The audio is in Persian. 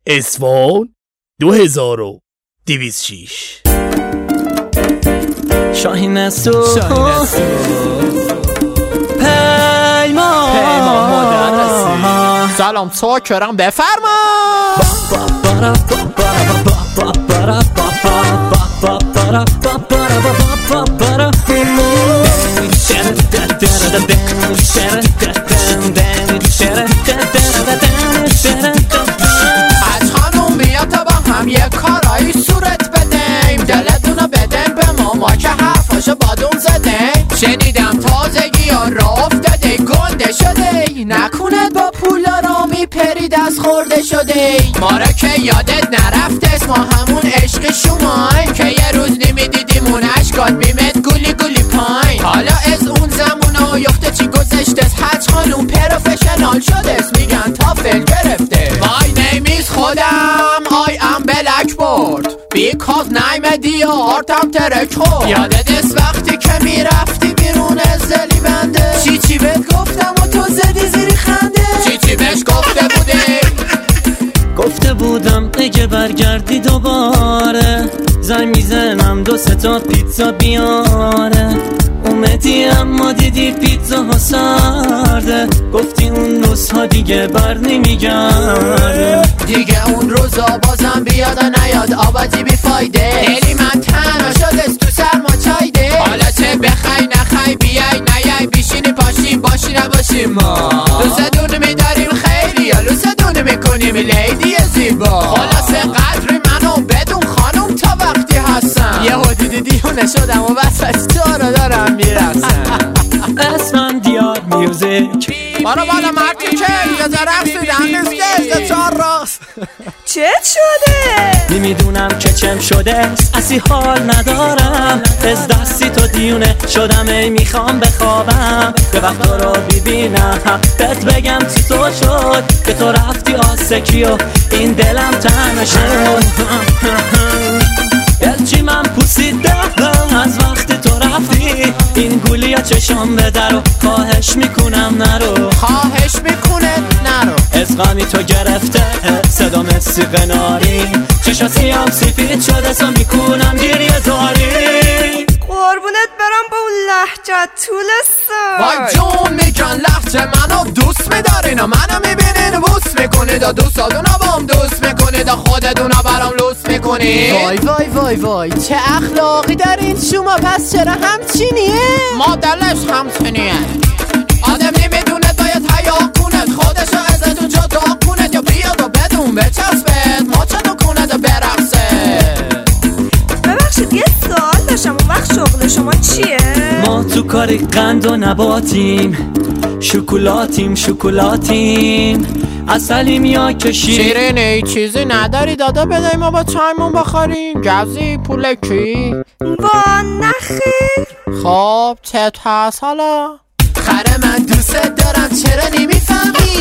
اصفهان 2206. شاهین سو پیمان مدرسی. سلام چاکرم بفرما. از خانوم بیا تا با هم یه کارایی صورت بدیم، دلتونو بدن به ما که حرفاشو بادون زدیم. شنیدم تازگی ها را افتاده گنده شده، نکنه با پولا را میپری دست خورده شده. ما را که یادت نرفت ما همون عشق شمای، که یه روز نمیدیدیم اون عشقات میمد گولی گولی پاین. حالا از اون زمونا یخته چی گذشته، حج خانوم پروفشنال شده، میگن تافل گرفته. My name is خودم I am blackboard because name دیارتم ترک خورد. یادت از وقتی که میرفتی بیرون از دلی بنده، چی بهت گفتم و تو زدی زیری خنده. چی بهش گفته بودی؟ گفته بودم اگه برگردی دوباره زنگ میزنم 2-3 تا پیتزا بیاره. اومدی اما دیدی پیتزا ها سرده، گفتی اون روزها دیگه بر نمیگرده. دیگه اون روزا بازم بیاد و نیاد، آبادی بی فایده. دلی من تنها شده تو سرما چایده. حالا چه بخوای نخوای بیای نیای، بیشینی پاشیم باشی نباشیم ما. دوستدون میداریم خیلی یا لوستدون میکنیم لیدی زیبا. خلاصه قدر منو بدون خانوم تا وقتی هستم، یه حدودی دیونه شدم و وسط تو رو دارم میرسم. اسمم دیار میوزیک. بالا مردی که اینجا رقصیدم نیسته چار راست. چه شده؟ نمیدونم که چم شده، اصی حال ندارم. از دستی تو دیونه شدم، ای میخوام بخوابم به وقت رو ببینم. بهت بگم چی تو شد که تو رفتی آسکی و این دلم تنها شد. دلچی من پوسیدم از وقتی تو رفتی، این گولی ها چشم به در و خواهش میکنم نرو. خواهش میکنه نرو. از غمی تو گرفته صدا مثل قناری، چشاسی هم سفید شده سا میکنم گریه زاری. قربونت برم با اون لحجت طول سر. وای جون میکن لحجه منو دوست میدارین و منو میبینین بوس میکنید و دوستادونا با هم دوست میکنید و خودتونا برام لوس میکنید. وای چه اخلاقی دارین شما، پس چرا همچینیه؟ ما دلش همچینیه. آدم نمیدونه باید حیا کند، خودشو ازتون جدا کند، یا بیاد و بدون بچسبت ماچنو کند و برقصه. ببخشید یه سوال داشتم، اون وقت شغل شما چیه؟ ما تو کاری قند و نباتیم، شکلاتیم اصلیم یا که شیرینی چیزی نداری دادا بدهی ما با چایمون بخوریم؟ گزی پول کی؟ وا نخیر. خب چت هست حالا؟ خره من دوست دارم چرا نمیفهمی؟